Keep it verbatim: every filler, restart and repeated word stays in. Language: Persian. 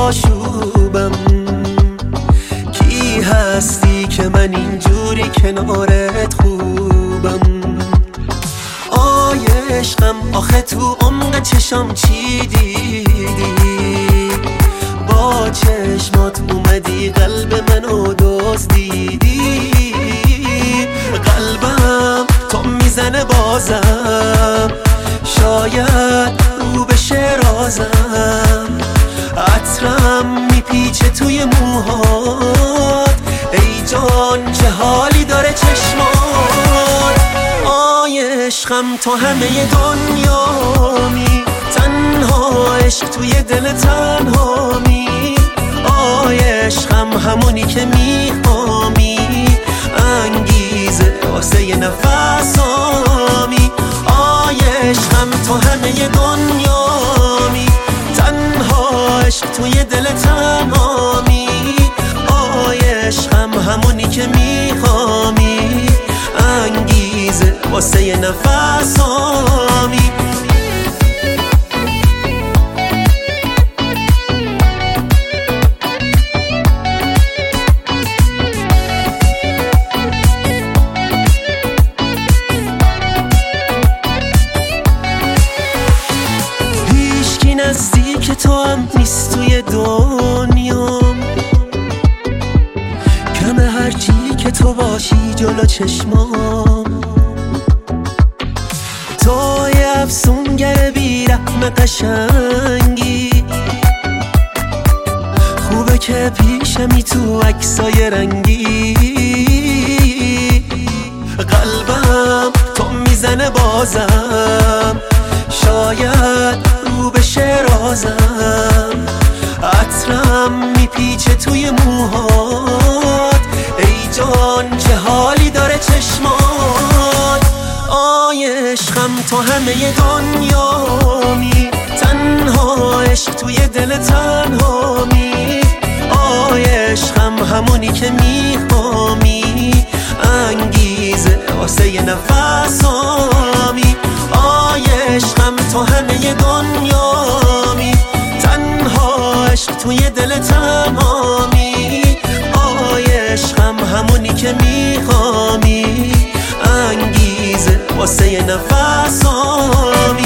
آشوبم. کی هستی که من اینجوری کنارت خوبم؟ آی عشقم آخه تو عمق چشام چی دیدی؟ با چشمات اومدی قلب منو دزدیدی. قلبم تو میزنه بازم، شاید رو بشه رازم. عطرم میپیچه توی موهات، ای جان چه حالی داره چشمات. آی عشقم تو همه دنیامی، تنها عشق توی دل تنهامی. آی عشقم همونی که میخوامی، انگیزه واسه نفسامی. آی عشقم تو همه دنیامی، تنها عشق توی دل تنهامی. آی عشقم همونی که میخوامی، انگیزه واسه نفسامی. نزدیک تو هم نیست توی دنیام، کمه هرچی که تو باشی جلو چشمام. تو یه افسونگر بی‌رحم قشنگی، خوبه که پیشمی تو عکسای رنگی. قلبم تو میزنه بازم، شاید رو بشه رازم. عطرم میپیچه توی موهات، ای جان چه حالی داره چشمات. آی عشقم تو همه دنیامی، تنها عشق توی دل تنهامی. آی عشقم همونی که میخوامی، انگیزه واسه نفسامی. آی عشقم تو همه دنیامی، تنها عشق توی دل تنهامی. آی عشقم همونی که میخوامی، انگیزه واسه نفسامی.